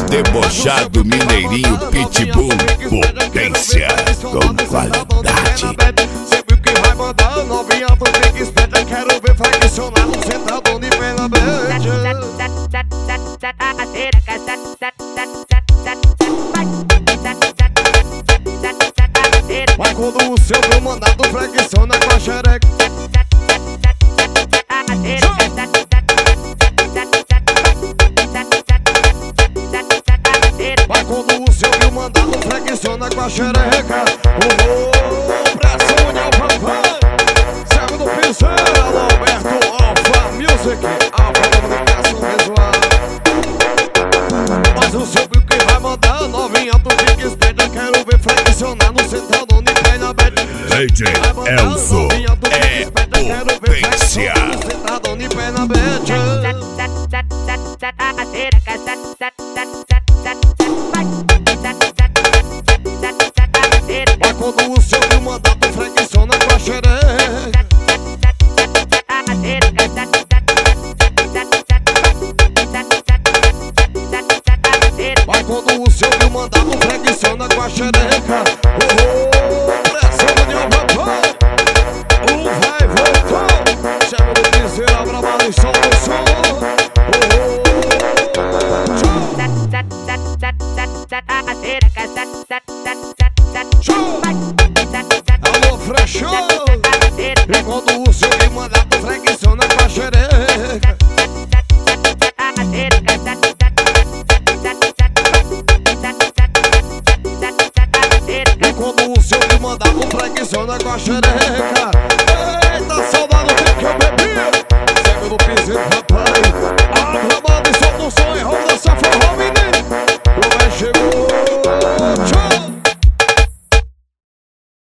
debochado mineirinho pitbull, potência com qualidade. Sempre que vai mandar novinha, tu fica esperta. Quero ver flexionado, sentado de pé na bed. Mas quando o seu comandado flexiona com a xereca, mas quando o seu comandado flexiona com a xereca, pressão de alfa, serve do pincel, Alberto Alfa Music, Alfa Comunicação Visual. Mas o seu bico que vai mandar novinha, tu fica esperta. Quero ver flexionado, sentado de pé na bed. DJ Elzo é potência. Sentado de pé na bed. Mas quando o seu comandado flexiona com a xereca, mas quando o seu comandado flexiona com a xereca, pressão de alfa, vai voltar. Chama do piseiro, abra a bala e solta o som. Alô, frechou. E quando o seu comandado flexiona com a xereca, e quando o seu comandado flexiona com a xereca, eita, saudade do tempo que eu bebi. Segue do piseiro.